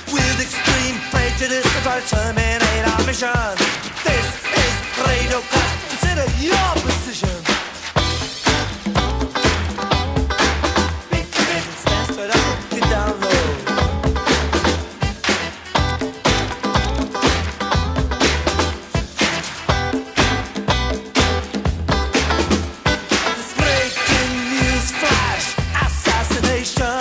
with extreme prejudice to try to terminate our mission. This is Radio Clash. Consider your position. Stand straight up, get down low. This breaking news flash, assassination.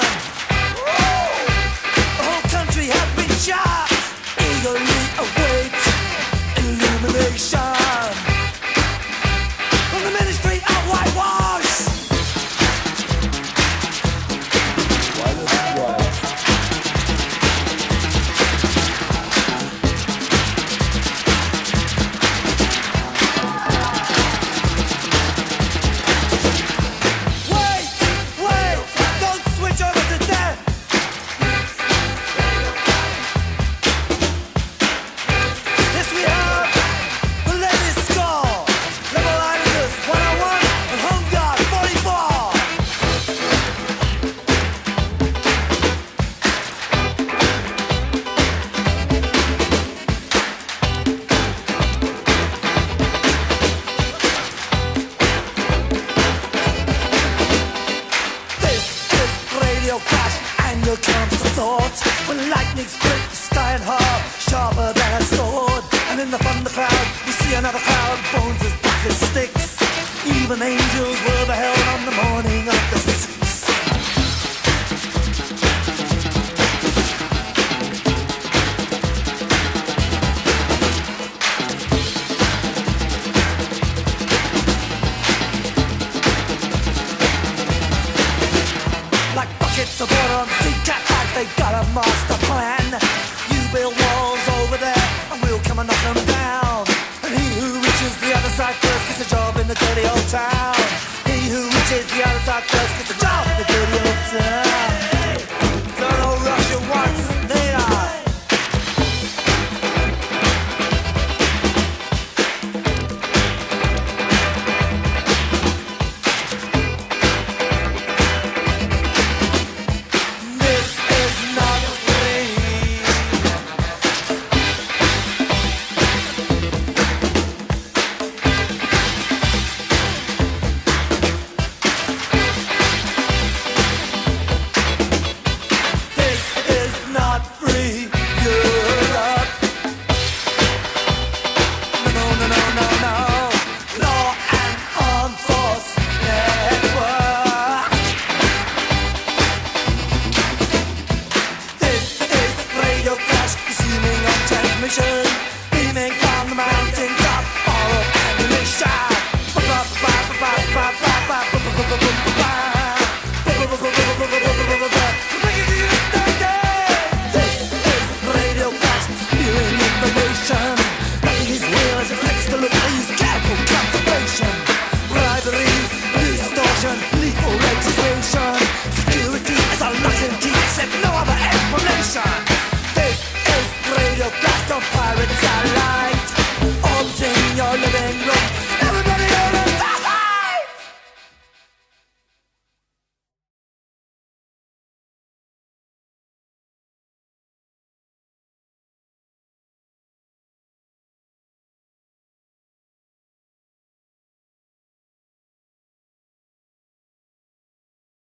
The whole country has been shot. Eagerly await illumination from the Ministry of Whitewash. Wait, don't switch over to death. Yes, we have the latest score. Level Islanders 101 and Home Guard 44. This is Radio Clash, and here comes the thought. When lightning split the sky and heart, sharper than a sword. And in the thunder cloud, we see another cloud, bones as black as sticks. Even angels were beheld on the morning of the 6th. Like buckets of water on sea cat, like they got a master plan. You build walls over there, and we'll come and knock them down. And he who reaches the other side first gets a job in the dirty old town. He who reaches the other side first gets a job in the dirty old town.